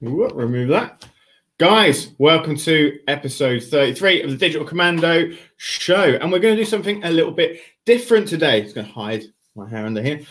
Remove that. Guys, welcome to episode 33 of the Digital Commando Show. And we're going to do something a little bit different today. It's going to hide my hair under here.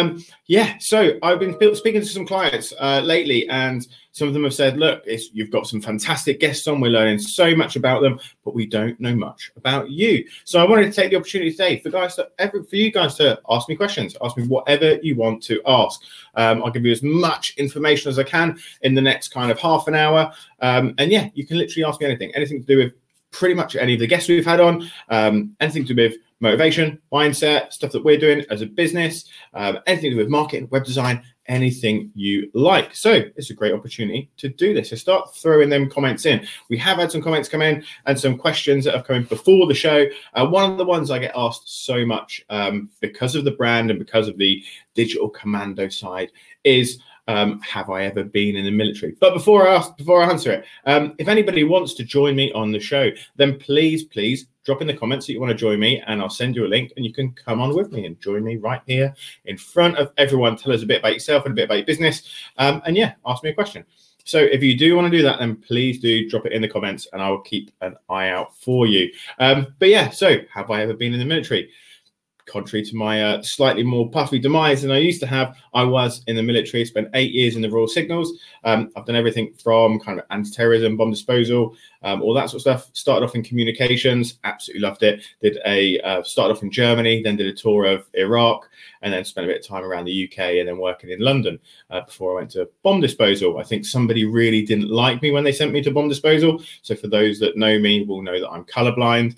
So I've been speaking to some clients lately, and some of them have said, look, you've got some fantastic guests on. We're learning so much about them, but we don't know much about you. So I wanted to take the opportunity today for you guys to ask me questions, ask me whatever you want to ask. I'll give you as much information as I can in the next kind of half an hour. You can literally ask me anything to do with pretty much any of the guests we've had on, anything to do with motivation, mindset, stuff that we're doing as a business, anything to do with marketing, web design, anything you like. So it's a great opportunity to do this. So start throwing them comments in. We have had some comments come in and some questions that have come in before the show. One of the ones I get asked so much because of the brand and because of the Digital Commando side is, have I ever been in the military? But before I answer it, if anybody wants to join me on the show, then please drop in the comments that you want to join me, and I'll send you a link and you can come on with me and join me right here in front of everyone. Tell us a bit about yourself and a bit about your business. Ask me a question. So if you do want to do that, then please do drop it in the comments and I will keep an eye out for you. So have I ever been in the military? Contrary to my slightly more puffy demise than I used to have, I was in the military, spent 8 years in the Royal Signals. I've done everything from kind of anti-terrorism, bomb disposal, all that sort of stuff. Started off in communications, absolutely loved it. Started off in Germany, then did a tour of Iraq, and then spent a bit of time around the UK and then working in London before I went to bomb disposal. I think somebody really didn't like me when they sent me to bomb disposal. So for those that know me will know that I'm colorblind.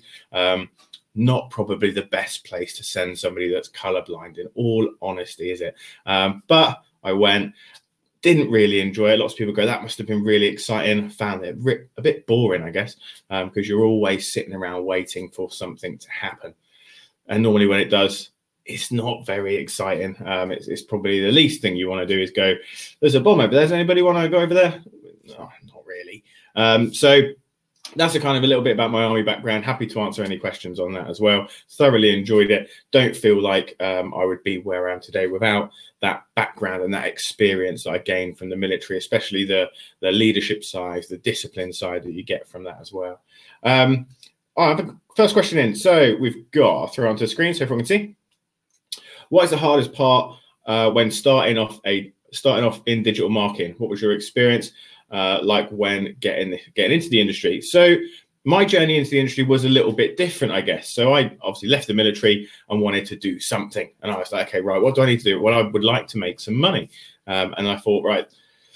Not probably the best place to send somebody that's colorblind, in all honesty, is it? But I went, didn't really enjoy it. Lots of people go, that must have been really exciting. Found it a bit boring, I guess, because you're always sitting around waiting for something to happen. And normally when it does, it's not very exciting. It's probably the least thing you want to do is go, there's a bomb over there. Does anybody want to go over there? No, not really. That's a kind of a little bit about my army background. Happy to answer any questions on that as well. Thoroughly enjoyed it. Don't feel like I would be where I am today without that background and that experience that I gained from the military, especially the leadership side, the discipline side that you get from that as well. I have a first question in. So we've got, I'll throw onto the screen so everyone can see. What is the hardest part when starting off in digital marketing? What was your experience like when getting into the industry? So my journey into the industry was a little bit different, I guess. So I obviously left the military and wanted to do something. And I was like, okay, right, what do I need to do? Well, I would like to make some money. And I thought, right,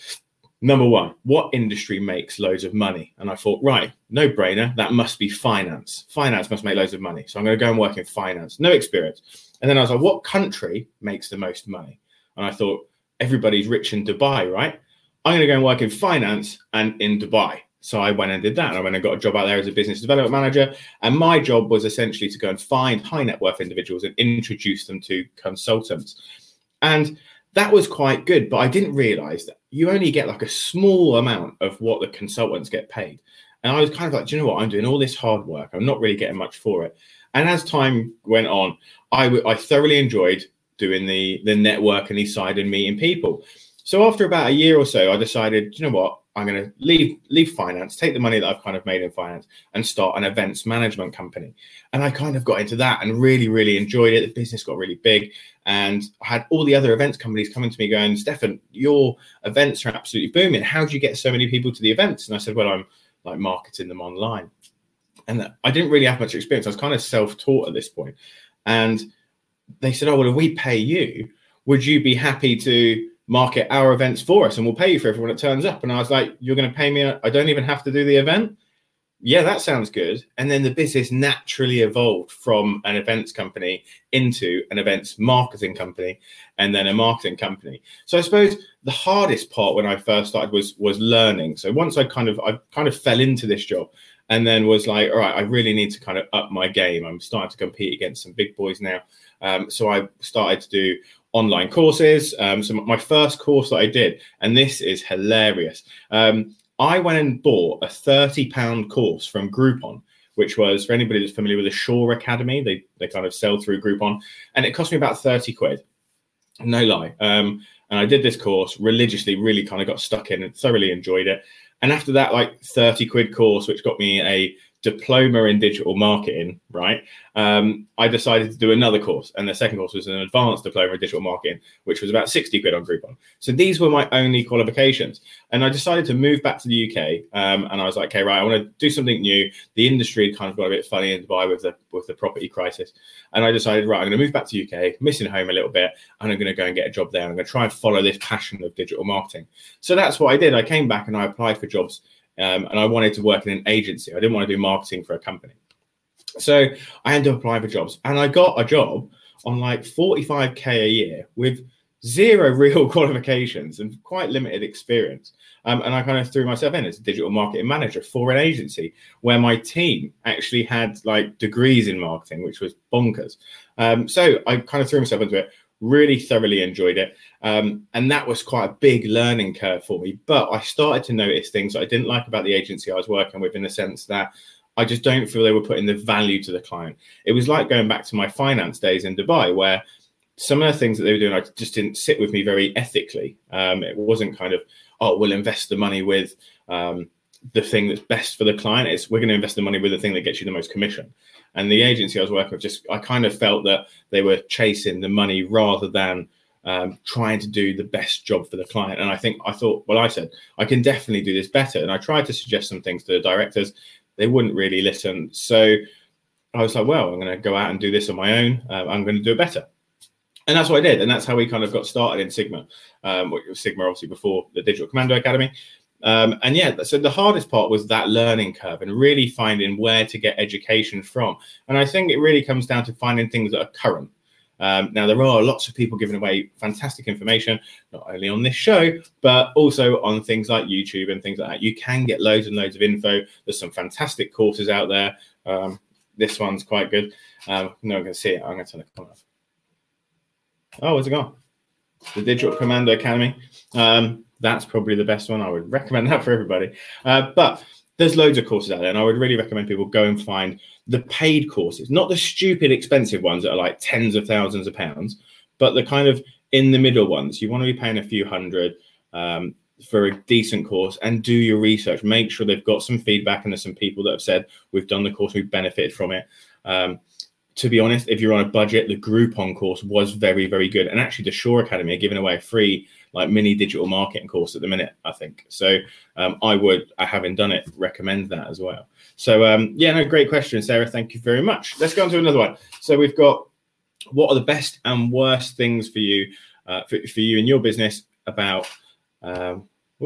number one, what industry makes loads of money? And I thought, right, no brainer. That must be finance. Finance must make loads of money. So I'm going to go and work in finance. No experience. And then I was like, what country makes the most money? And I thought, everybody's rich in Dubai, right? I'm going to go and work in finance and in Dubai. So I went and did that. And I went and got a job out there as a business development manager. And my job was essentially to go and find high net worth individuals and introduce them to consultants. And that was quite good. But I didn't realize that you only get like a small amount of what the consultants get paid. And I was kind of like, do you know what? I'm doing all this hard work. I'm not really getting much for it. And as time went on, I thoroughly enjoyed doing the networking side and meeting people. So after about a year or so, I decided, you know what, I'm going to leave finance, take the money that I've kind of made in finance and start an events management company. And I kind of got into that and really, really enjoyed it. The business got really big and I had all the other events companies coming to me going, Stefan, your events are absolutely booming. How do you get so many people to the events? And I said, well, I'm like marketing them online. And I didn't really have much experience. I was kind of self-taught at this point. And they said, oh, well, if we pay you, would you be happy to market our events for us and we'll pay you for everyone that turns up? And I was like, you're going to pay me? I don't even have to do the event? Yeah, that sounds good. And then the business naturally evolved from an events company into an events marketing company and then a marketing company. So I suppose the hardest part when I first started was learning. So once I kind of fell into this job and then was like, all right, I really need to kind of up my game. I'm starting to compete against some big boys now. So I started to do online courses. So my first course that I did, and this is hilarious. I went and bought a £30 course from Groupon, which was, for anybody that's familiar with the Shore Academy, they kind of sell through Groupon, and it cost me about 30 quid. no lie. And I did this course religiously, really kind of got stuck in and thoroughly enjoyed it. And after that, like 30 quid course, which got me a diploma in digital marketing, right? I decided to do another course. And the second course was an advanced diploma in digital marketing, which was about 60 quid on Groupon. So these were my only qualifications. And I decided to move back to the UK. And I was like, okay, right, I want to do something new. The industry kind of got a bit funny in Dubai with the property crisis. And I decided, right, I'm going to move back to UK, missing home a little bit, and I'm going to go and get a job there. I'm going to try and follow this passion of digital marketing. So that's what I did. I came back and I applied for jobs. And I wanted to work in an agency. I didn't want to do marketing for a company. So I ended up applying for jobs, and I got a job on like 45k a year with zero real qualifications and quite limited experience. And I kind of threw myself in as a digital marketing manager for an agency where my team actually had like degrees in marketing, which was bonkers. So I kind of threw myself into it, really thoroughly enjoyed it. And that was quite a big learning curve for me. But I started to notice things that I didn't like about the agency I was working with, in the sense that I just don't feel they were putting the value to the client. It was like going back to my finance days in Dubai, where some of the things that they were doing, I just didn't sit with me very ethically. It wasn't kind of, oh, we'll invest the money with the thing that's best for the client. It's, we're going to invest the money with the thing that gets you the most commission. And the agency I was working with, I kind of felt that they were chasing the money rather than trying to do the best job for the client. And I thought, well, I said, I can definitely do this better. And I tried to suggest some things to the directors. They wouldn't really listen. So I was like, well, I'm going to go out and do this on my own. I'm going to do it better. And that's what I did. And that's how we kind of got started in Sigma. Sigma, obviously, before the Digital Commando Academy. And yeah, so the hardest part was that learning curve and really finding where to get education from. And I think it really comes down to finding things that are current. Now, there are lots of people giving away fantastic information, not only on this show, but also on things like YouTube and things like that. You can get loads and loads of info. There's some fantastic courses out there. This one's quite good. No, I'm going to see it. I'm going to turn the camera off. Oh, where's it gone? The Digital Commando Academy. That's probably the best one. I would recommend that for everybody. But there's loads of courses out there, and I would really recommend people go and find the paid courses, not the stupid expensive ones that are like tens of thousands of pounds, but the kind of in the middle ones. You want to be paying a few hundred for a decent course, and do your research. Make sure they've got some feedback, and there's some people that have said, we've done the course, we've benefited from it. To be honest, if you're on a budget, the Groupon course was very, very good. And actually, the Shore Academy are giving away a free like mini digital marketing course at the minute, I think. So I haven't done it, recommend that as well. So yeah, no, great question, Sarah. Thank you very much. Let's go on to another one. So we've got, what are the best and worst things for you, for you and your business about the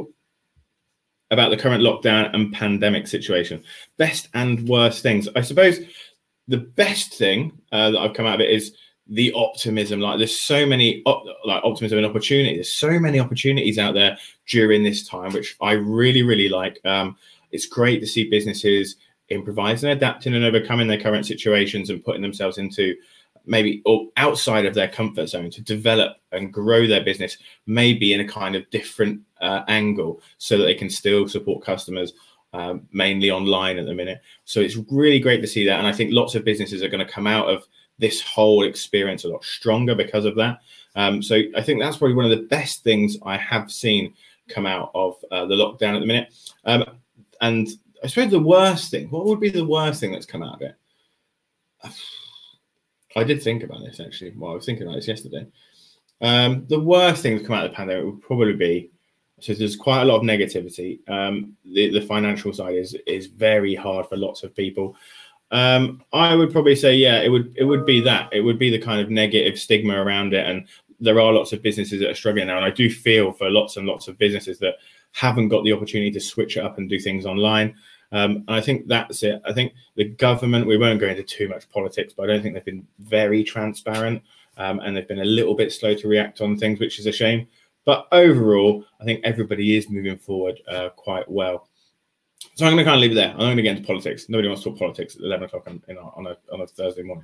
current lockdown and pandemic situation? Best and worst things. I suppose the best thing that I've come out of it is the optimism. Like, there's so many optimism and opportunity. There's so many opportunities out there during this time, which I really, really like. It's great to see businesses improvising, adapting, and overcoming their current situations and putting themselves into maybe or outside of their comfort zone to develop and grow their business, maybe in a kind of different angle, so that they can still support customers. Mainly online at the minute. So it's really great to see that. And I think lots of businesses are going to come out of this whole experience a lot stronger because of that. So I think that's probably one of the best things I have seen come out of the lockdown at the minute. And I suppose the worst thing, what would be the worst thing that's come out of it? I did think about this actually. Well, I was thinking about this yesterday. The worst thing to come out of the pandemic would probably be, so there's quite a lot of negativity. The financial side is very hard for lots of people. I would probably say, yeah, it would be that. It would be the kind of negative stigma around it. And there are lots of businesses that are struggling now. And I do feel for lots and lots of businesses that haven't got the opportunity to switch it up and do things online. And I think that's it. I think the government, we won't go into too much politics, but I don't think they've been very transparent. And they've been a little bit slow to react on things, which is a shame. But overall, I think everybody is moving forward quite well. So I'm going to kind of leave it there. I'm not going to get into politics. Nobody wants to talk politics at 11 o'clock on a Thursday morning.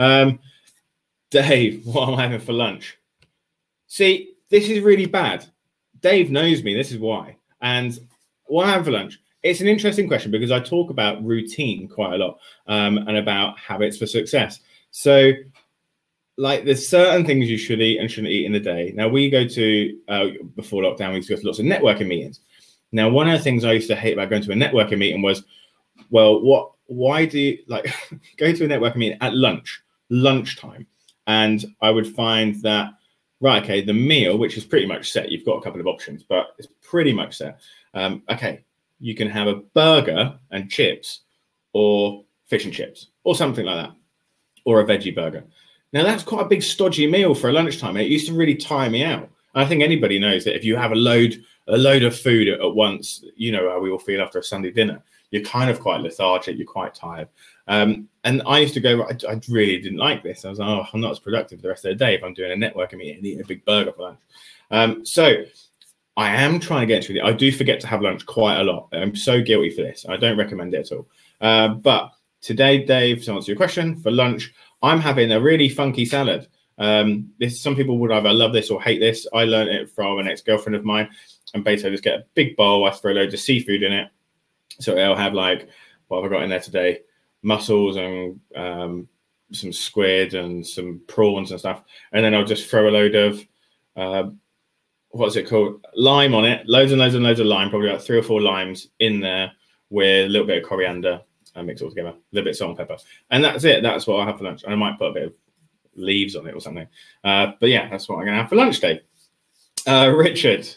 Dave, what am I having for lunch? See, this is really bad. Dave knows me. This is why. And what am I having for lunch? It's an interesting question because I talk about routine quite a lot and about habits for success. So like there's certain things you should eat and shouldn't eat in the day. Now we go to before lockdown, we used to go to lots of networking meetings. Now, one of the things I used to hate about going to a networking meeting was, well, why do you like go to a networking meeting at lunchtime? And I would find that, right, okay, the meal, which is pretty much set, you've got a couple of options, but it's pretty much set. Okay, you can have a burger and chips or fish and chips or something like that, or a veggie burger. Now, that's quite a big stodgy meal for a lunchtime. And it used to really tire me out. And I think anybody knows that if you have a load of food at once, you know how we all feel after a Sunday dinner. You're kind of quite lethargic. You're quite tired. And I used to go, I really didn't like this. I was like, oh, I'm not as productive the rest of the day if I'm doing a networking meeting and eating a big burger for lunch. So I am trying to get into it. I do forget to have lunch quite a lot. I'm so guilty for this. I don't recommend it at all. But today, Dave, to answer your question, for lunch, I'm having a really funky salad. Some people would either love this or hate this. I learned it from an ex-girlfriend of mine. And basically, I just get a big bowl. I throw loads of seafood in it. So it'll have like, what have I got in there today? Mussels and some squid and some prawns and stuff. And then I'll just throw a load of, what's it called? Lime on it. Loads and loads and loads of lime, probably like 3 or 4 limes in there with a little bit of coriander. And mix it all together, a little bit of salt and pepper. And that's it. That's what I have for lunch. And I might put a bit of leaves on it or something. But yeah, that's what I'm going to have for lunch, Dave. Richard,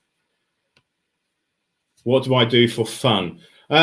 what do I do for fun?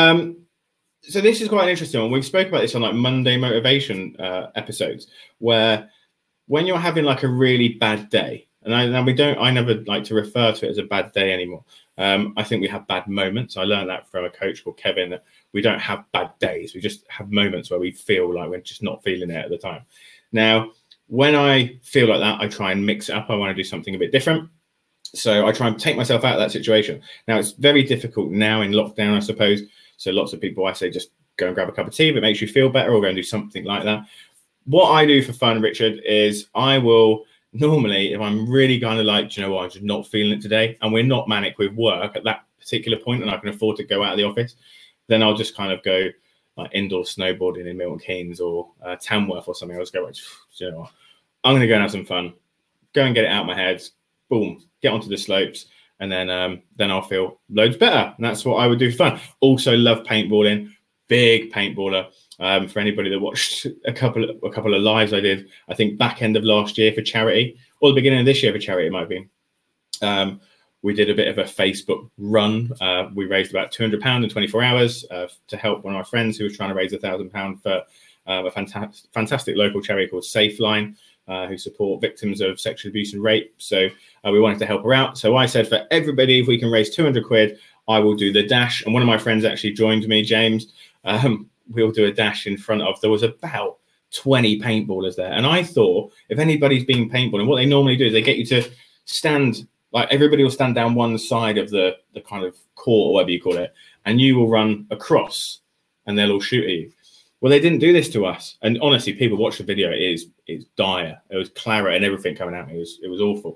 So this is quite an interesting one. We've spoken about this on like Monday motivation episodes, where when you're having like a really bad day, and I never like to refer to it as a bad day anymore. I think we have bad moments. I learned that from a coach called Kevin, that we don't have bad days. We just have moments where we feel like we're just not feeling it at the time. Now, when I feel like that, I try and mix it up. I want to do something a bit different. So I try and take myself out of that situation. Now, it's very difficult now in lockdown, I suppose. So lots of people, I say, just go and grab a cup of tea if it makes you feel better, or go and do something like that. What I do for fun, Richard, is I will normally, if I'm really kind of like, you know what, I'm just not feeling it today, and we're not manic with work at that particular point, and I can afford to go out of the office, then I'll just kind of go like indoor snowboarding in Milton Keynes or Tamworth or something. I'll just go, right, you know what, I'm going to go and have some fun, go and get it out of my head, boom, get onto the slopes, and then I'll feel loads better. And that's what I would do for fun. Also love paintballing, big paintballer. For anybody that watched a couple of lives I did, I think back end of last year for charity, or the beginning of this year for charity, it might be. We did a bit of a Facebook run. We raised about £200 in 24 hours to help one of our friends who was trying to raise £1,000 for a fantastic local charity called Safeline, who support victims of sexual abuse and rape. So we wanted to help her out. So I said, for everybody, if we can raise 200 quid, I will do the dash. And one of my friends actually joined me, James. We'll do a dash in front of, there was about 20 paintballers there. And I thought, if anybody's been paintballing, what they normally do is they get you to stand, like everybody will stand down one side of the kind of court or whatever you call it, and you will run across and they'll all shoot at you. Well, they didn't do this to us. And honestly, people watch the video, it's dire. It was claret and everything coming at me. It was awful.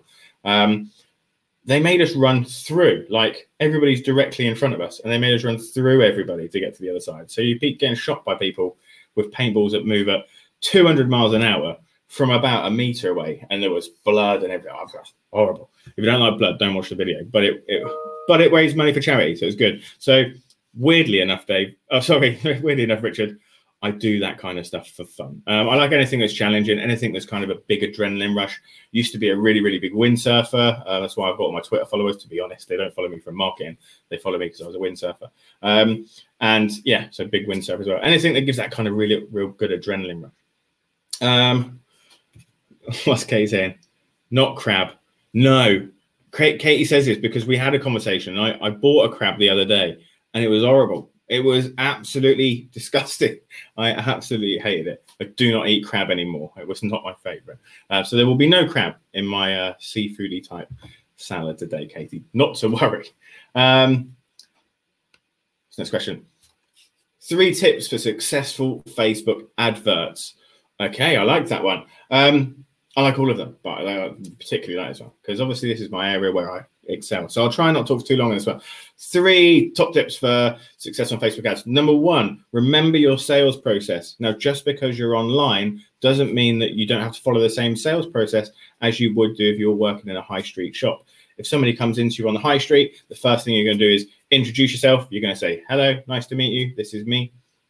They made us run through, like everybody's directly in front of us, and they made us run through everybody to get to the other side. So you keep getting shot by people with paintballs that move at 200 miles an hour from about a meter away, and there was blood and everything. Oh, gosh, horrible. If you don't like blood, don't watch the video. But it raised money for charity, so it's good. So weirdly enough, Richard, I do that kind of stuff for fun. I like anything that's challenging, anything that's kind of a big adrenaline rush. Used to be a really, really big windsurfer. That's why I've got all my Twitter followers, to be honest. They don't follow me from marketing. They follow me because I was a windsurfer. And yeah, so big windsurfer as well. Anything that gives that kind of really, real good adrenaline rush. What's Kate saying? Not crab. No. Katie says this because we had a conversation. I bought a crab the other day and it was horrible. It was absolutely disgusting. I absolutely hated it. I do not eat crab anymore. It was not my favorite. So there will be no crab in my seafoody type salad today, Katie. Not to worry. Next question. 3 tips for successful Facebook adverts. Okay, I like that one. I like all of them, but I like particularly that as well, because obviously this is my area where I excel. So I'll try not to talk for too long on this one. 3 top tips for success on Facebook ads. Number 1, remember your sales process. Now, just because you're online doesn't mean that you don't have to follow the same sales process as you would do if you're working in a high street shop. If somebody comes into you on the high street, the first thing you're going to do is introduce yourself. You're going to say, hello, nice to meet you. This is me.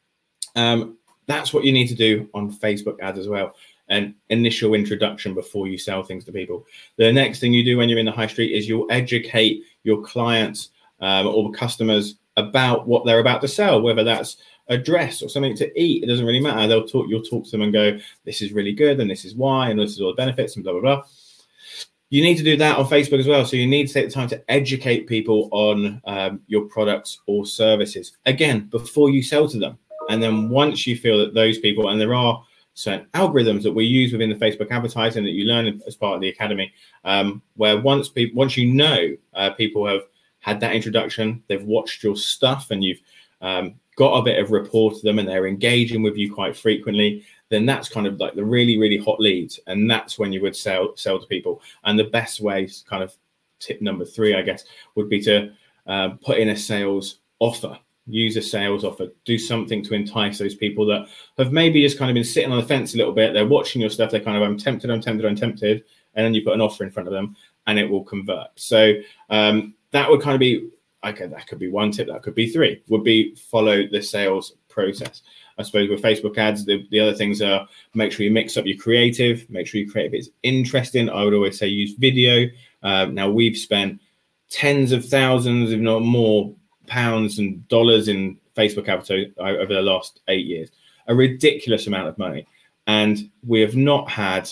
That's what you need to do on Facebook ads as well. An initial introduction before you sell things to people. The next thing you do when you're in the high street is you'll educate your clients or customers about what they're about to sell, whether that's a dress or something to eat. It doesn't really matter. You'll talk to them and go, this is really good and this is why and this is all the benefits and blah, blah, blah. You need to do that on Facebook as well. So you need to take the time to educate people on your products or services, again, before you sell to them. And then once you feel that those people, and there are certain algorithms that we use within the Facebook advertising that you learn as part of the academy, where once you know people have had that introduction, they've watched your stuff and you've got a bit of rapport to them and they're engaging with you quite frequently, then that's kind of like the really, really hot leads. And that's when you would sell to people. And the best way, kind of tip number 3, I guess, would be to put in a sales offer. Use a sales offer. Do something to entice those people that have maybe just kind of been sitting on the fence a little bit. They're watching your stuff. They're kind of, I'm tempted. And then you put an offer in front of them and it will convert. So that would kind of be, okay, that could be 1 tip. That could be 3, would be follow the sales process. I suppose with Facebook ads, the other things are make sure you mix up your creative, make sure your creative is interesting. I would always say use video. Now we've spent tens of thousands, if not more, pounds and dollars in Facebook advertising over the last 8 years, a ridiculous amount of money. And we have not had,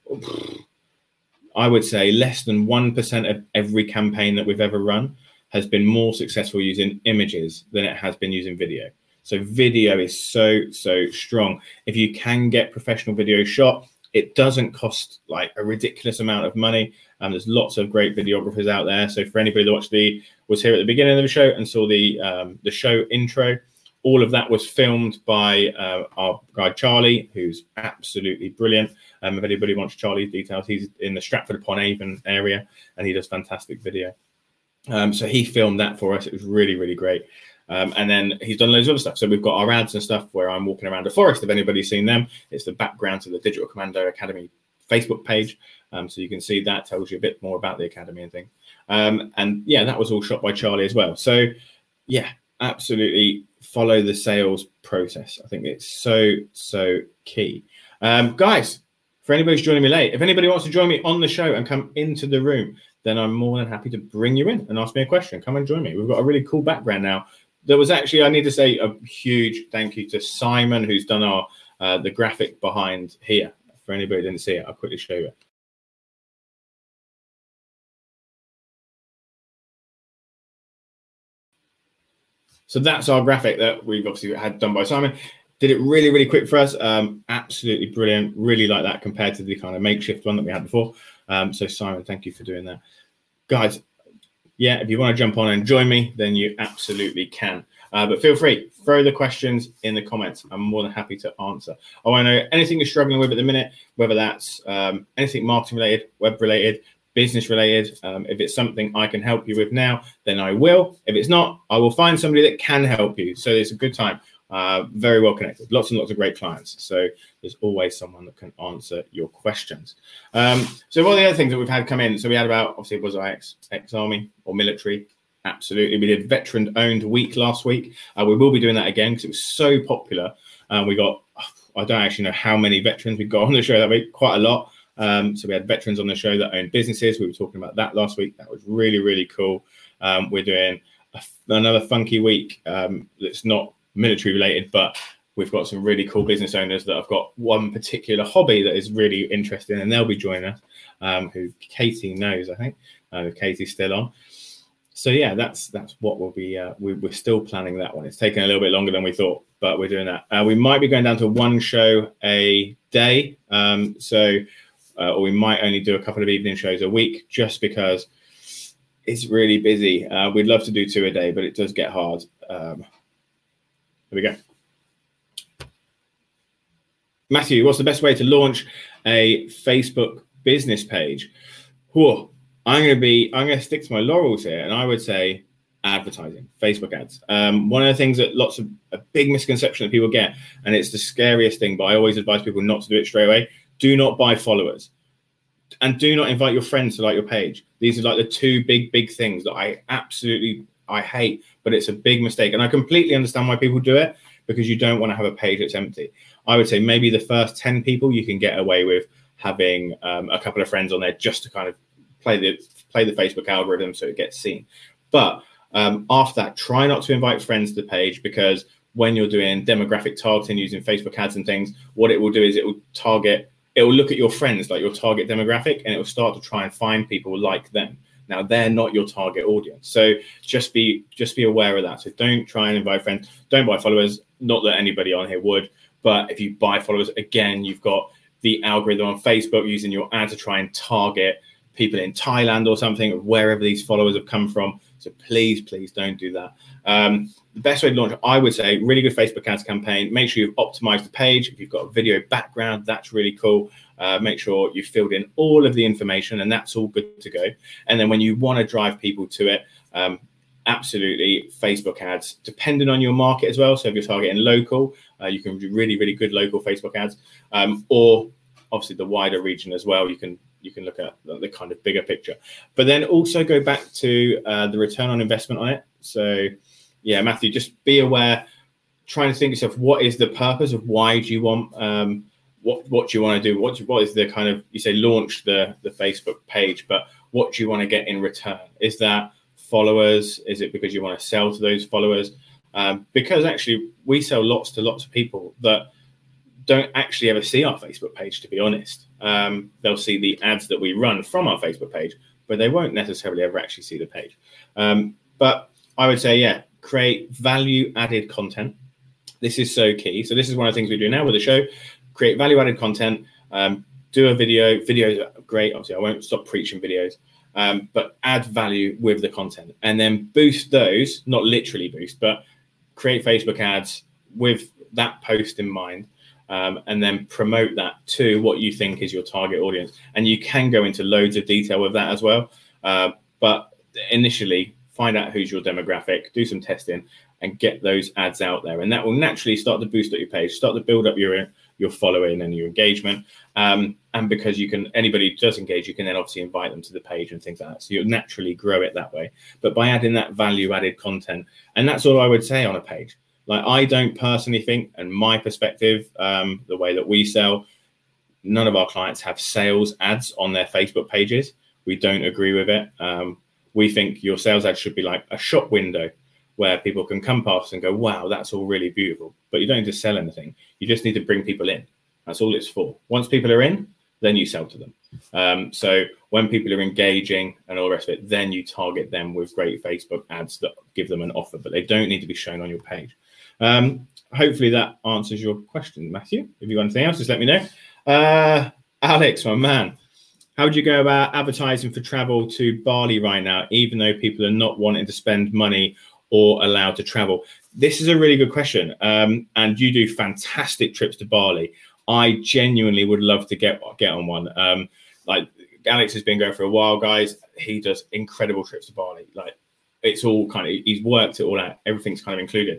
I would say, less than 1% of every campaign that we've ever run has been more successful using images than it has been using video. So video is so strong. If you can get professional video shot, it doesn't cost like a ridiculous amount of money. There's lots of great videographers out there. So for anybody that was here at the beginning of the show and saw the show intro, all of that was filmed by our guy Charlie, who's absolutely brilliant. If anybody wants Charlie's details, he's in the Stratford-upon-Avon area and he does fantastic video. So he filmed that for us. It was really, really great. And then he's done loads of other stuff. So we've got our ads and stuff where I'm walking around a forest. If anybody's seen them, it's the background to the Digital Commando Academy Facebook page. So you can see that tells you a bit more about the academy and things. And yeah, that was all shot by Charlie as well. So yeah, absolutely follow the sales process. I think it's so key. Guys, for anybody who's joining me late, if anybody wants to join me on the show and come into the room, then I'm more than happy to bring you in and ask me a question. Come and join me. We've got a really cool background now. There was actually, I need to say a huge thank you to Simon, who's done our the graphic behind here. For anybody who didn't see it, I'll quickly show you. So that's our graphic that we've obviously had done by Simon. Did it really, really quick for us. Absolutely brilliant. Really like that compared to the kind of makeshift one that we had before. So Simon, thank you for doing that. Guys, yeah, if you want to jump on and join me, then you absolutely can. But feel free, throw the questions in the comments. I'm more than happy to answer. I want to know anything you're struggling with at the minute, whether that's anything marketing related, web related, business related. If it's something I can help you with now, then I will. If it's not, I will find somebody that can help you. So it's a good time. Very well connected. Lots and lots of great clients. So there's always someone that can answer your questions. So one of the other things that we've had come in, so we had about, obviously, was I ex-army or military? Absolutely. We did veteran-owned week last week. We will be doing that again because it was so popular. We got, I don't actually know how many veterans we got on the show that week, quite a lot. So we had veterans on the show that own businesses. We were talking about that last week. That was really, really cool. We're doing another funky week that's not military related, but we've got some really cool business owners that have got one particular hobby that is really interesting, and they'll be joining us, who Katie knows, I think. Katie's still on. So yeah, that's what we'll be. We're still planning that one. It's taken a little bit longer than we thought, but we're doing that. We might be going down to one show a day, or we might only do a couple of evening shows a week, just because it's really busy. We'd love to do 2 a day, but it does get hard. Here we go. Matthew, what's the best way to launch a Facebook business page, whoa, I'm going to stick to my laurels here, and I would say advertising, Facebook ads. One of the things that a big misconception that people get, and it's the scariest thing, but I always advise people not to do it straight away. Do not buy followers, and do not invite your friends to like your page. These are like the two big things that I hate, but it's a big mistake. And I completely understand why people do it, because you don't want to have a page that's empty. I would say maybe the first 10 people you can get away with having a couple of friends on there just to kind of play the Facebook algorithm so it gets seen. But after that, try not to invite friends to the page, because when you're doing demographic targeting using Facebook ads and things, what it will do is it will look at your friends, like your target demographic, and it will start to try and find people like them. Now, they're not your target audience. So just be aware of that. So don't try and invite friends. Don't buy followers. Not that anybody on here would. But if you buy followers, again, you've got the algorithm on Facebook using your ad to try and target people in Thailand or something, or wherever these followers have come from. So please don't do that. The best way to launch, I would say, really good Facebook ads campaign. Make sure you've optimized the page. If you've got a video background, that's really cool. Make sure you've filled in all of the information, and that's all good to go. And then when you want to drive people to it, absolutely Facebook ads, depending on your market as well. So if you're targeting local, you can do really good local Facebook ads, or obviously the wider region as well. You can look at the kind of bigger picture, but then also go back to the return on investment on it. So yeah, Matthew, just be aware, trying to think of yourself, what is the purpose of why do you want, what do you want to do? What is the kind of, you say launch the Facebook page, but what do you want to get in return? Is that followers? Is it because you want to sell to those followers? Because actually we sell lots to lots of people that don't actually ever see our Facebook page, to be honest. They'll see the ads that we run from our Facebook page, but they won't necessarily ever actually see the page. But I would say, yeah, create value-added content. This is so key. So this is one of the things we do now with the show. Create value-added content. Do a video. Videos are great. Obviously, I won't stop preaching videos. But add value with the content. And then boost those, not literally boost, but create Facebook ads with that post in mind. And then promote that to what you think is your target audience. And you can go into loads of detail with that as well. But initially, find out who's your demographic, do some testing, and get those ads out there. And that will naturally start to boost up your page, start to build up your following and your engagement. And because anybody who does engage, you can then obviously invite them to the page and things like that. So you'll naturally grow it that way. But by adding that value-added content, and that's all I would say on a page. Like, I don't personally think, and my perspective, the way that we sell, none of our clients have sales ads on their Facebook pages. We don't agree with it. We think your sales ad should be like a shop window where people can come past and go, wow, that's all really beautiful. But you don't need to sell anything. You just need to bring people in. That's all it's for. Once people are in, then you sell to them. So when people are engaging and all the rest of it, then you target them with great Facebook ads that give them an offer, but they don't need to be shown on your page. Hopefully that answers your question, Matthew. If you've got anything else, just let me know. Alex, my man, how would you go about advertising for travel to Bali right now, even though people are not wanting to spend money or allowed to travel? This is a really good question. And you do fantastic trips to Bali. I genuinely would love to get on one. Like Alex has been going for a while, guys. He does incredible trips to Bali. Like, it's all kind of, he's worked it all out. Everything's kind of included.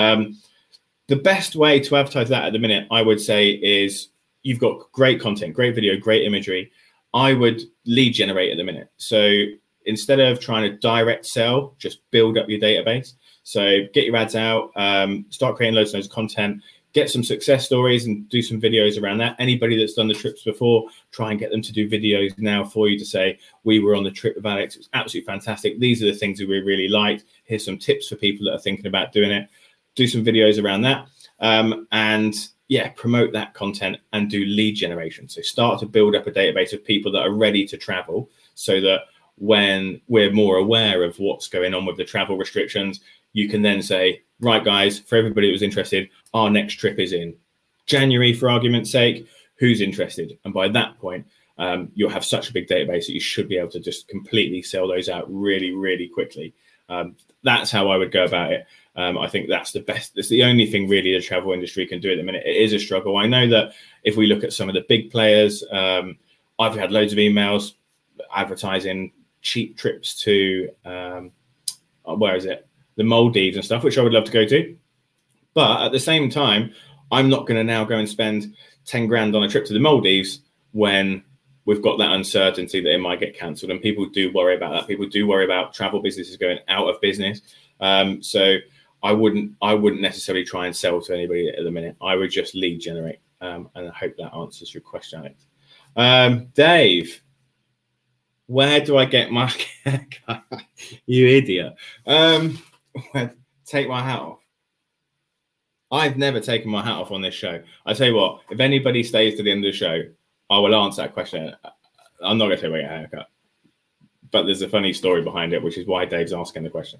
The best way to advertise that at the minute, I would say, is you've got great content, great video, great imagery. I would lead generate at the minute. So instead of trying to direct sell, just build up your database. So get your ads out, start creating loads of content, get some success stories and do some videos around that. Anybody that's done the trips before, try and get them to do videos now for you to say, we were on the trip with Alex. It was absolutely fantastic. These are the things that we really liked. Here's some tips for people that are thinking about doing it. Do some videos around that. And yeah, promote that content and do lead generation. So start to build up a database of people that are ready to travel, so that when we're more aware of what's going on with the travel restrictions, you can then say, right, guys, for everybody that was interested, our next trip is in January, for argument's sake. Who's interested? And by that point, you'll have such a big database that you should be able to just completely sell those out really, really quickly. That's how I would go about it. I think that's the best. It's the only thing really the travel industry can do at the minute. It is a struggle. I know that if we look at some of the big players, I've had loads of emails advertising cheap trips to where is it? The Maldives and stuff, which I would love to go to. But at the same time, I'm not going to now go and spend 10 grand on a trip to the Maldives when we've got that uncertainty that it might get cancelled. And people do worry about that. People do worry about travel businesses going out of business. So I wouldn't necessarily try and sell to anybody at the minute. I would just lead generate. And I hope that answers your question, Alex. Dave, where do I get my you idiot? Take my hat off. I've never taken my hat off on this show. I tell you what, if anybody stays to the end of the show, I will answer that question. I'm not going to say where your haircut, but there's a funny story behind it, which is why Dave's asking the question.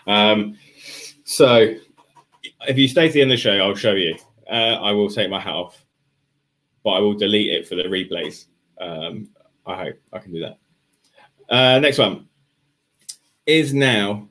So if you stay to the end of the show, I'll show you. I will take my hat off, but I will delete it for the replays. I hope I can do that. Next one is now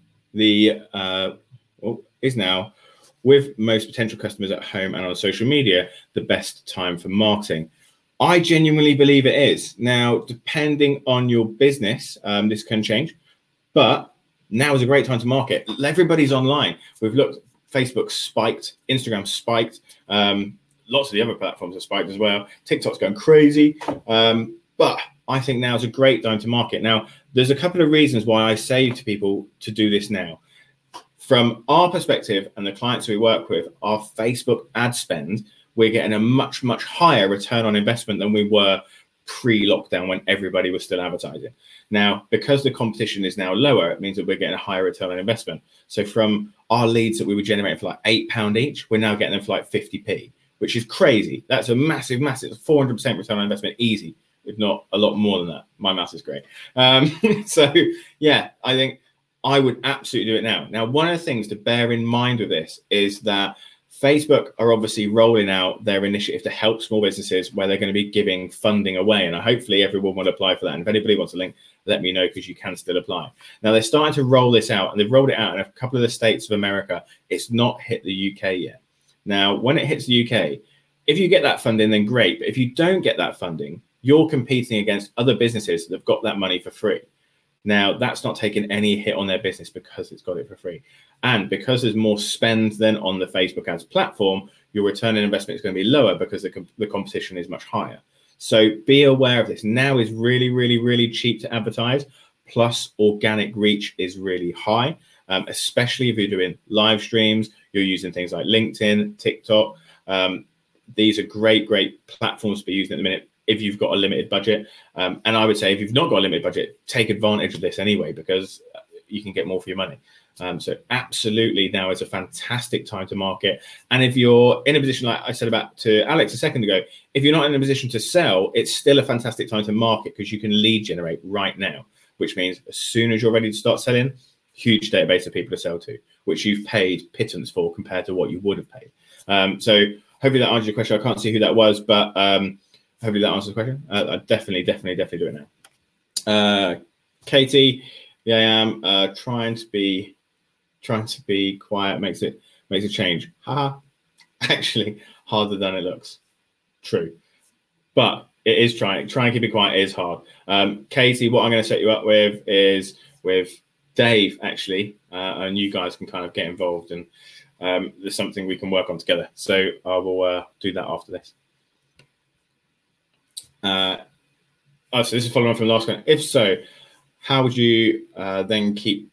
with most potential customers at home and on social media, the best time for marketing. I genuinely believe it is. Now, depending on your business, this can change, but now is a great time to market. Everybody's online. We've looked, Facebook spiked, Instagram spiked, lots of the other platforms have spiked as well. TikTok's going crazy, but I think now is a great time to market. Now, there's a couple of reasons why I say to people to do this now. From our perspective and the clients we work with, our Facebook ad spend, we're getting a much, much higher return on investment than we were pre-lockdown when everybody was still advertising. Now, because the competition is now lower, it means that we're getting a higher return on investment. So from our leads that we were generating for like £8 each, we're now getting them for like 50p, which is crazy. That's a massive 400% return on investment, easy, if not a lot more than that. My maths is great. So yeah, I think I would absolutely do it now. Now, one of the things to bear in mind with this is that Facebook are obviously rolling out their initiative to help small businesses where they're going to be giving funding away. And hopefully everyone will apply for that. And if anybody wants a link, let me know, because you can still apply. Now, they're starting to roll this out, and they've rolled it out in a couple of the states of America. It's not hit the UK yet. Now, when it hits the UK, if you get that funding, then great. But if you don't get that funding, you're competing against other businesses that have got that money for free. Now, that's not taking any hit on their business because it's got it for free. And because there's more spend than on the Facebook ads platform, your return on investment is going to be lower because the competition is much higher. So be aware of this. Now is really, really, really cheap to advertise. Plus, organic reach is really high, especially if you're doing live streams, you're using things like LinkedIn, TikTok. These are great, great platforms to be using at the minute if you've got a limited budget. And I would say if you've not got a limited budget, take advantage of this anyway, because you can get more for your money. So absolutely, now is a fantastic time to market. And if you're in a position, like I said about to Alex a second ago, if you're not in a position to sell, it's still a fantastic time to market, because you can lead generate right now, which means as soon as you're ready to start selling, huge database of people to sell to, which you've paid pittance for compared to what you would have paid. So hopefully that answers your question. I can't see who that was, but hopefully that answers the question. I definitely do it now. Katie, yeah, I am trying to be quiet makes a change. Haha. Actually, harder than it looks. True, but it is trying to keep it quiet is hard. Katie, what I'm going to set you up with is with Dave, actually, and you guys can kind of get involved, and there's something we can work on together. So I will do that after this. So this is following on from the last one. If so, how would you then keep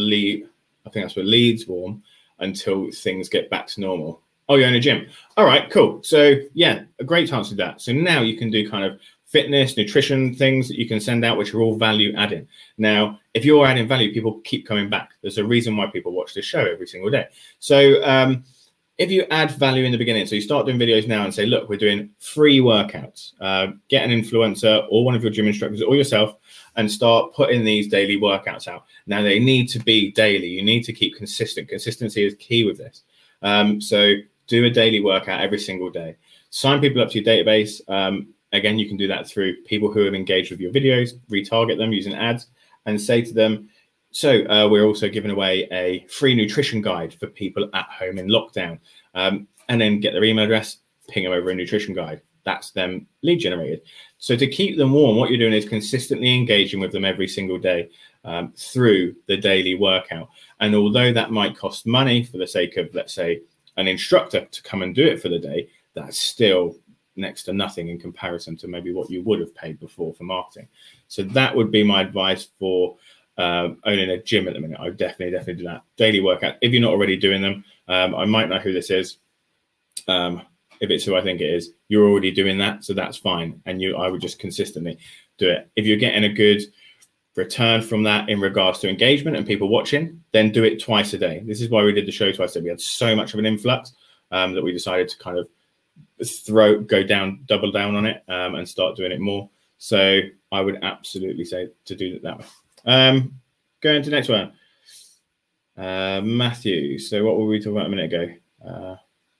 leads warm until things get back to normal? Oh, you're in a gym. All right, cool. So yeah, a great time to do that. So now you can do kind of fitness, nutrition things that you can send out, which are all value adding. Now, if you're adding value, people keep coming back. There's a reason why people watch this show every single day. So if you add value in the beginning, so you start doing videos now and say, look, we're doing free workouts. Get an influencer or one of your gym instructors or yourself and start putting these daily workouts out. Now, they need to be daily. You need to keep consistent. Consistency is key with this. So do a daily workout every single day. Sign people up to your database. Again, you can do that through people who have engaged with your videos, retarget them using ads, and say to them, so we're also giving away a free nutrition guide for people at home in lockdown. And then get their email address, ping them over a nutrition guide. that's them lead generated. So to keep them warm, what you're doing is consistently engaging with them every single day through the daily workout. And although that might cost money for the sake of, let's say, an instructor to come and do it for the day, that's still next to nothing in comparison to maybe what you would have paid before for marketing. So that would be my advice for owning a gym at the minute. I would definitely do that. Daily workout. If you're not already doing them, I might know who this is. If it's who I think it is, you're already doing that, so that's fine. And I would just consistently do it. If you're getting a good return from that in regards to engagement and people watching, then do it twice a day. This is why we did the show twice a day. We had so much of an influx that we decided to kind of double down on it and start doing it more. So I would absolutely say to do it that way. Going to the next one. Matthew. So what were we talking about a minute ago?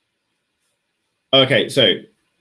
Okay, so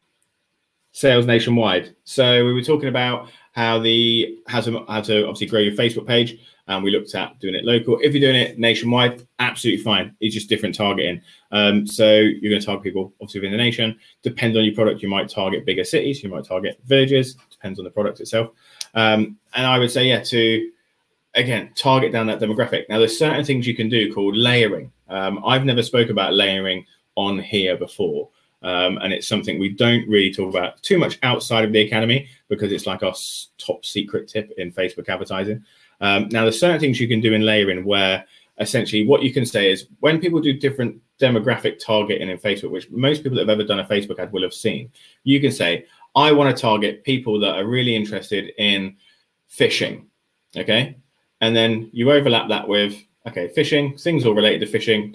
sales nationwide. So we were talking about how to obviously grow your Facebook page, and we looked at doing it local. If you're doing it nationwide, absolutely fine. It's just different targeting. So you're going to target people obviously within the nation. Depends on your product. You might target bigger cities. You might target villages. Depends on the product itself. And I would say, to again target down that demographic. Now, there's certain things you can do called layering. I've never spoke about layering on here before. And it's something we don't really talk about too much outside of the academy because it's like our top secret tip in Facebook advertising. Now, there's certain things you can do in layering where essentially what you can say is when people do different demographic targeting in Facebook, which most people that have ever done a Facebook ad will have seen, you can say, I want to target people that are really interested in fishing. Okay. And then you overlap that with, okay, fishing, things all related to fishing,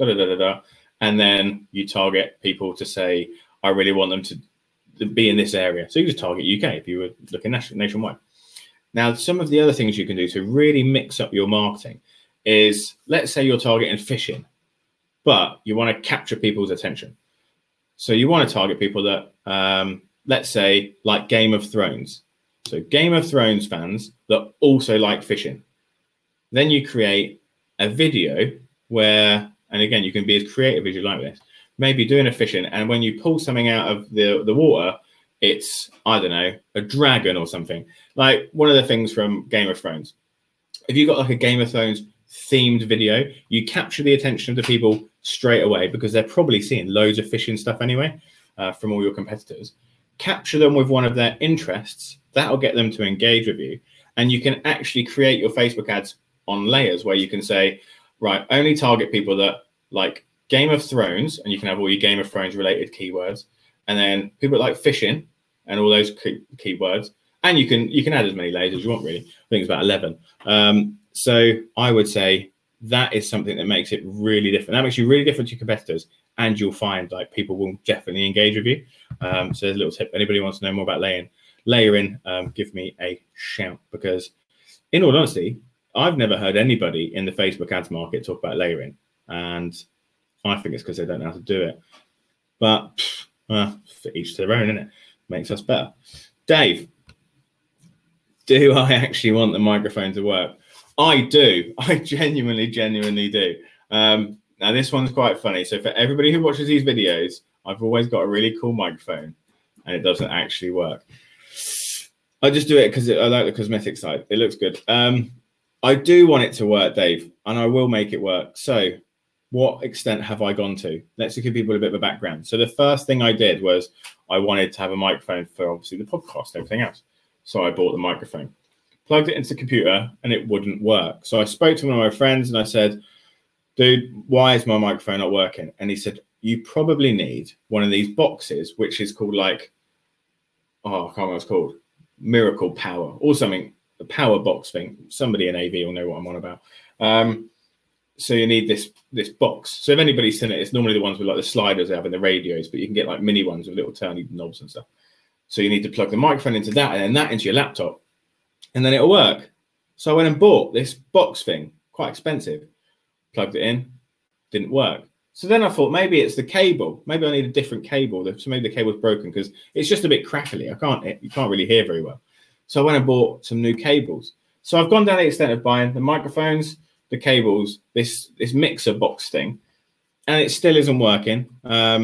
and then you target people to say, I really want them to be in this area. So you just target UK if you were looking nationwide. Now, some of the other things you can do to really mix up your marketing is, let's say you're targeting fishing, but you want to capture people's attention. So you want to target people that, let's say, like Game of Thrones. So Game of Thrones fans that also like fishing. Then you create a video where, and again, you can be as creative as you like with this, maybe doing a fishing, and when you pull something out of the water, it's, I don't know, a dragon or something. Like one of the things from Game of Thrones. If you've got like a Game of Thrones themed video, you capture the attention of the people straight away because they're probably seeing loads of fishing stuff anyway from all your competitors. Capture them with one of their interests. That'll get them to engage with you. And you can actually create your Facebook ads on layers where you can say, right, only target people that like Game of Thrones, and you can have all your Game of Thrones related keywords, and then people like fishing and all those keywords, and you can add as many layers as you want. Really, I think it's about 11. So I would say that is something that makes it really different. That makes you really different to your competitors, and you'll find like people will definitely engage with you. So there's a little tip. Anybody wants to know more about layering, give me a shout, because in all honesty, I've never heard anybody in the Facebook ads market talk about layering, and I think it's because they don't know how to do it. But for each to their own, innit? Makes us better. Dave, do I actually want the microphone to work? I do. I genuinely do. Now, this one's quite funny. So for everybody who watches these videos, I've always got a really cool microphone, and it doesn't actually work. I just do it because I like the cosmetic side. It looks good. I do want it to work, Dave, and I will make it work. So what extent have I gone to? Let's give people a bit of a background. So the first thing I did was I wanted to have a microphone for obviously the podcast and everything else. So I bought the microphone, plugged it into the computer, and it wouldn't work. So I spoke to one of my friends and I said, dude, why is my microphone not working? And he said, you probably need one of these boxes, which is called like, I can't remember what it's called, Miracle Power or something, a power box thing. Somebody in AV will know what I'm on about. So you need this box. So if anybody's seen it, it's normally the ones with like the sliders they have in the radios, but you can get like mini ones with little turny knobs and stuff. So you need to plug the microphone into that and then that into your laptop, and then it'll work. So I went and bought this box thing, quite expensive, plugged it in, didn't work. So then I thought maybe it's the cable. Maybe I need a different cable. So maybe the cable's broken because it's just a bit crackly. You can't really hear very well. So I went and bought some new cables. So I've gone down the extent of buying the microphones, the cables, this mixer box thing, and it still isn't working.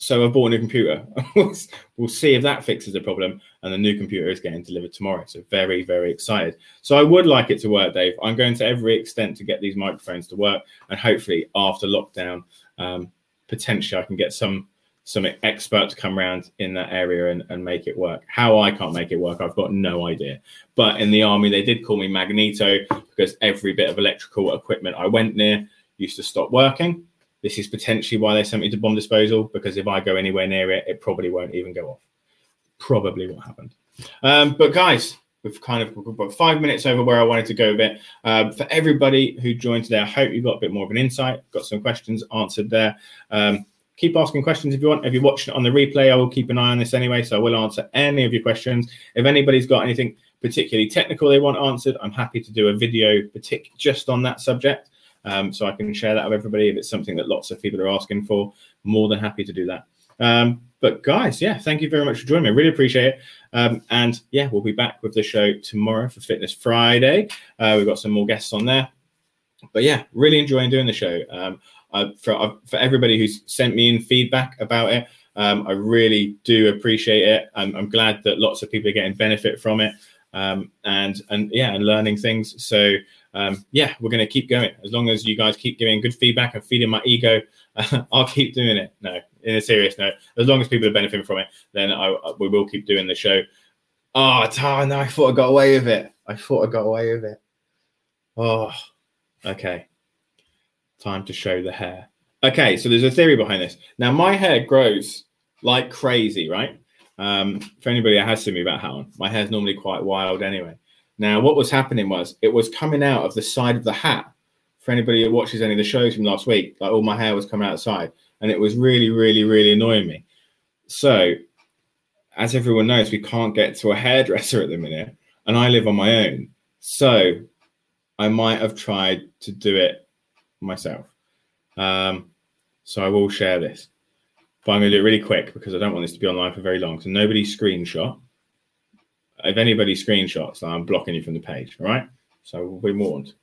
So I bought a new computer. We'll see if that fixes the problem. And the new computer is getting delivered tomorrow. So very, very excited. So I would like it to work, Dave. I'm going to every extent to get these microphones to work. And hopefully after lockdown, potentially I can get some expert to come around in that area and make it work. How I can't make it work, I've got no idea. But in the army, they did call me Magneto because every bit of electrical equipment I went near used to stop working. This is potentially why they sent me to bomb disposal, because if I go anywhere near it, it probably won't even go off. Probably what happened. But guys, we've got 5 minutes over where I wanted to go a bit. For everybody who joined today, I hope you got a bit more of an insight, got some questions answered there. Keep asking questions if you want. If you're watching it on the replay, I will keep an eye on this anyway, so I will answer any of your questions. If anybody's got anything particularly technical they want answered, I'm happy to do a video just on that subject. So I can share that with everybody if it's something that lots of people are asking for. More than happy to do that. But guys, yeah, thank you very much for joining me. I really appreciate it. And yeah, we'll be back with the show tomorrow for Fitness Friday. We've got some more guests on there. But yeah, really enjoying doing the show. For everybody who's sent me in feedback about it, I really do appreciate it. I'm glad that lots of people are getting benefit from it. And learning things. So yeah, we're going to keep going as long as you guys keep giving good feedback and feeding my ego. I'll keep doing it. No, in a serious note, as long as people are benefiting from it, then we will keep doing the show. Oh, no, I thought I got away with it. Oh, okay. Time to show the hair. Okay, so there's a theory behind this. Now, my hair grows like crazy, right? For anybody that has seen me about hat on, my hair's normally quite wild anyway. Now, what was happening was it was coming out of the side of the hat. For anybody that watches any of the shows from last week, like all my hair was coming outside, and it was really, really, really annoying me. So, as everyone knows, we can't get to a hairdresser at the minute, and I live on my own. So, I might have tried to do it myself. So I will share this. But I'm going to do it really quick because I don't want this to be online for very long. So nobody screenshot. If anybody screenshots, I'm blocking you from the page. All right? So we'll be warned.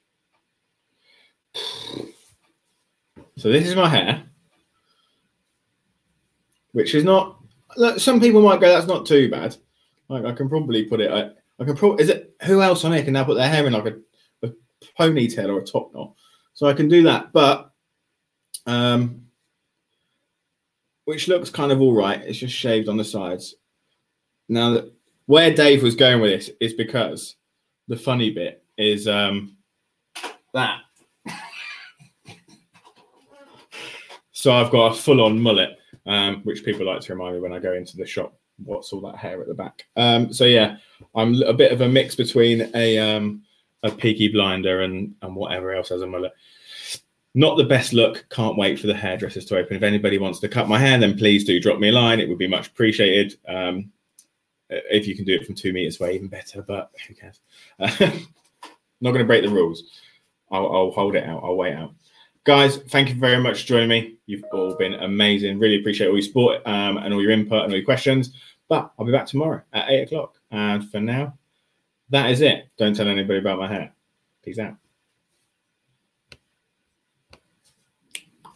So this is my hair, which is not. Some people might go, that's not too bad. Like I can probably put it. Is it who else on here can now put their hair in like a ponytail or a top knot? So I can do that, but which looks kind of all right. It's just shaved on the sides. Now, where Dave was going with this is because the funny bit is that. So I've got a full-on mullet, which people like to remind me when I go into the shop. What's all that hair at the back? So yeah, I'm a bit of a mix between a Peaky Blinder and whatever else has a mullet. Not the best look. Can't wait for the hairdressers to open. If anybody wants to cut my hair, then please do drop me a line. It would be much appreciated. If you can do it from 2 meters away, even better. But who cares? Not going to break the rules. I'll hold it out. I'll wait out. Guys, thank you very much for joining me. You've all been amazing. Really appreciate all your support and all your input and all your questions. But I'll be back tomorrow at 8 o'clock. And for now, that is it. Don't tell anybody about my hair. Peace out.